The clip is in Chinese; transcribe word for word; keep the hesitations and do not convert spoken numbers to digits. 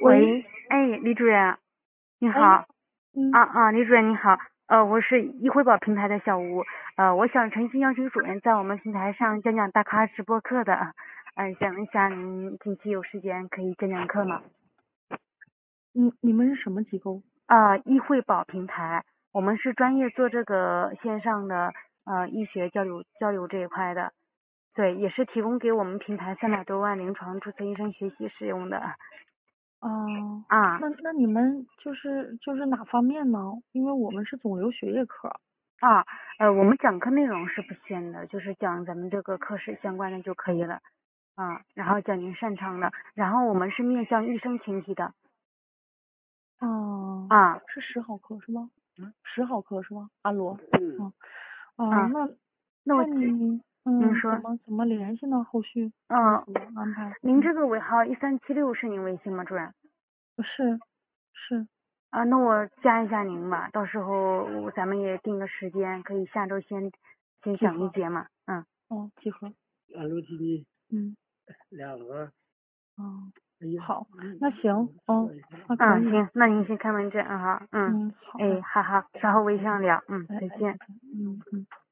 喂， 喂，哎，李主任，你哎， 好。 嗯啊啊，李主任你好。呃，我是易汇宝平台的小吴。呃，我想诚心邀请主任在我们平台上讲讲大咖直播课的。嗯、想问一下您近期有时间可以讲讲课吗？ 嗯，你们是什么机构？ 啊，易汇宝平台，我们是专业做这个线上的呃医学交流交流这一块的。对，也是提供给我们平台三百多万临床注册医生学习使用的。 哦， 啊。 那那你们就是就是哪方面呢？因为我们是肿瘤学业科。 啊，呃，我们讲课内容是不限的，就是讲咱们这个科室相关的就可以了。啊，然后讲您擅长的，然后我们是面向医生群体的。 哦， 啊。 是十号课是吧？十号课是吧？阿罗。 嗯。 嗯。哦， 啊， 那那我那你您说。 嗯怎么怎么联系呢？后续就是嗯， 怎么安排？嗯， 您这个尾号一三七六是您微信吗，主任？ 是是。 啊，那我加一下您吧，到时候咱们也定个时间，可以下周先先讲一几何？ 节嘛。嗯。 哦，几何？ 二楼几米， 嗯。 两盒。 哦， 哎呀， 好，那行，嗯，那可嗯， 以。 行，那您先开门诊啊哈。嗯。 嗯，好哎， 的。 好好，稍后微信上聊。嗯， 哎哎， 再见。 再见。嗯嗯。